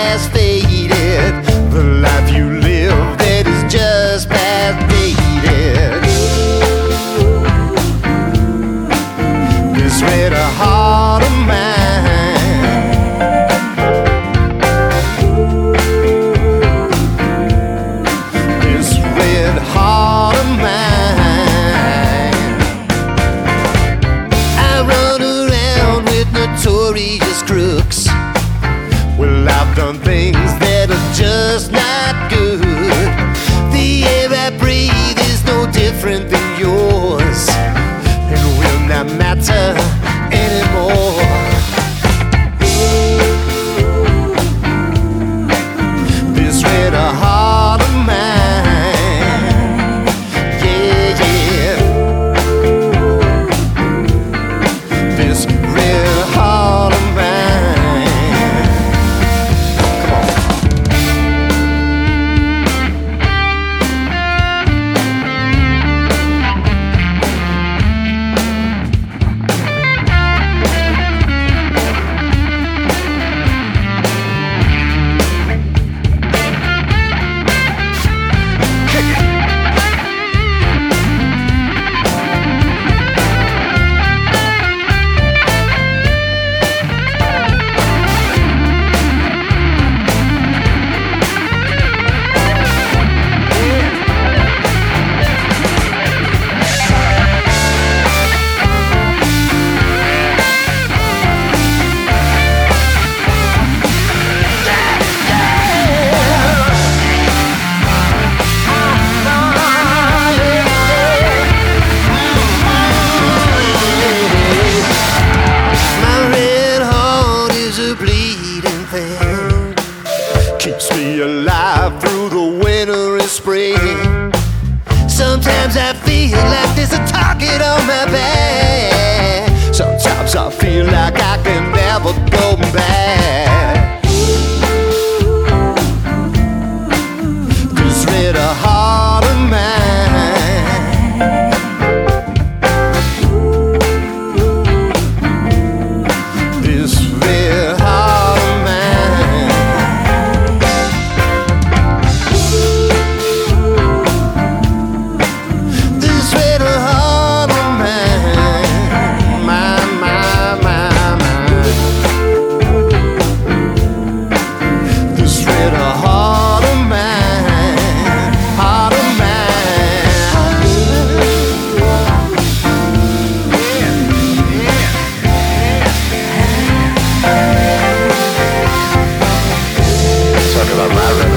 past faded, the life you live that is just past dated. This red heart of mine, this red heart of mine. I run around with notorious crooks. Well, I've done things that are just not good. The air I breathe is no different than yours, and will not matter anymore. This red heart of mine, yeah, yeah. This red heart of mine. Come on. Keeps me alive through the winter and spring. Sometimes I feel like there's a target on my back. Sometimes I feel like I can never go back. This red heart of mine, this red heart of mine. This red heart of mine, mine, mine, mine, mine. This red heart of mine, heart of mine. Talk about my red